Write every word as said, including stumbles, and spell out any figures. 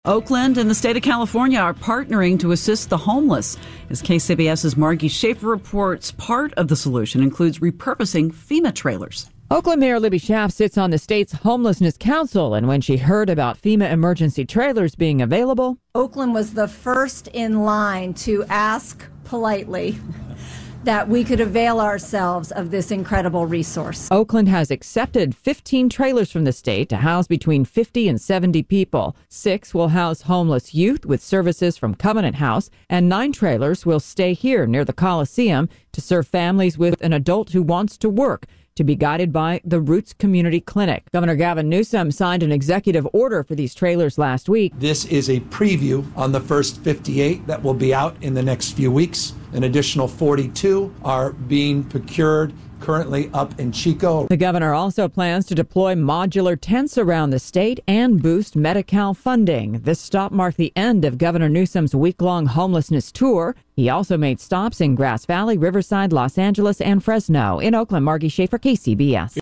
Oakland and the state of California are partnering to assist the homeless. As K C B S's Margie Schaefer reports, part of the solution includes repurposing FEMA trailers. Oakland Mayor Libby Schaaf sits on the state's Homelessness Council, and when she heard about FEMA emergency trailers being available, Oakland was the first in line to ask politely that we could avail ourselves of this incredible resource. Oakland has accepted fifteen trailers from the state to house between fifty and seventy people. Six will house homeless youth with services from Covenant House, and nine trailers will stay here near the Coliseum to serve families with an adult who wants to work, to be guided by the Roots Community Clinic. Governor Gavin Newsom signed an executive order for these trailers last week. This is a preview on the first fifty-eight that will be out in the next few weeks. An additional forty-two are being procured currently up in Chico. The governor also plans to deploy modular tents around the state and boost Medi-Cal funding. This stop marked the end of Governor Newsom's week-long homelessness tour. He also made stops in Grass Valley, Riverside, Los Angeles, and Fresno. In Oakland, Margie Schaefer, K C B S.